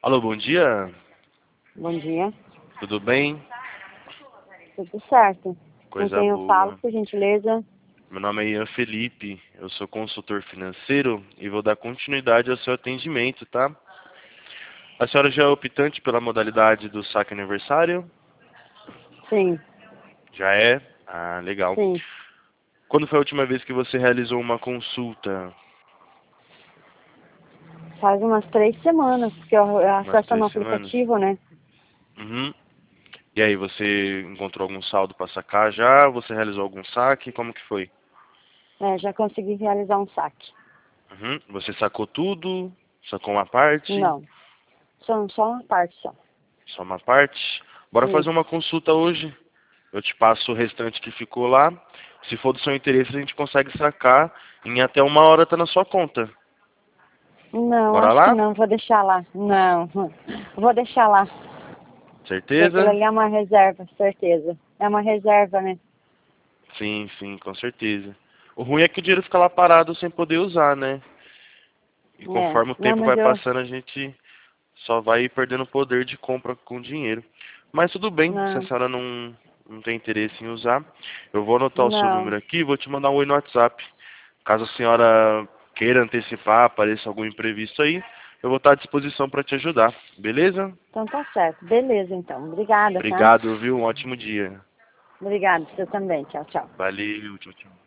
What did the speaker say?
Alô, bom dia. Bom dia. Tudo bem? Tudo certo. Com Coisa quem eu falo, boa. por gentileza? Meu nome é Ian Felipe, eu sou consultor financeiro e vou dar continuidade ao seu atendimento, tá? A senhora já é optante pela modalidade do saque aniversário? Sim, Já é? Ah, legal. sim. Quando foi a última vez que você realizou uma consulta? Faz umas 3 semanas, porque eu Umas acesso no 3 semanas? aplicativo, né? Uhum. E aí, você encontrou algum saldo para sacar já? Você realizou algum saque? Como que foi? É, já consegui realizar um saque. Uhum. Você sacou tudo? Sacou uma parte? Não, são só uma parte só. Só uma parte? Bora fazer uma Isso. consulta hoje. Eu te passo o restante que ficou lá. Se for do seu interesse, a gente consegue sacar. Em até 1 hora tá na sua conta. Não, Bora acho que lá? não, vou deixar lá. Não, vou deixar lá. Porque aquilo Certeza? ali é uma reserva, certeza. É uma reserva, né? Sim, sim, com certeza. O ruim é que o dinheiro fica lá parado sem poder usar, né? E É. conforme o Não, tempo mas vai eu... passando, a gente só vai perdendo poder de compra com o dinheiro. Mas tudo bem, se a Não, senhora não tem interesse em usar, eu vou anotar o seu não, número aqui e vou te mandar um oi no WhatsApp. Caso a senhora queira antecipar, apareça algum imprevisto aí, eu vou estar à disposição para te ajudar, beleza? então tá certo. Beleza, então. Obrigada, tá? Obrigado, viu? Um ótimo dia. Obrigada, você também. Tchau, tchau. Valeu, tchau, tchau.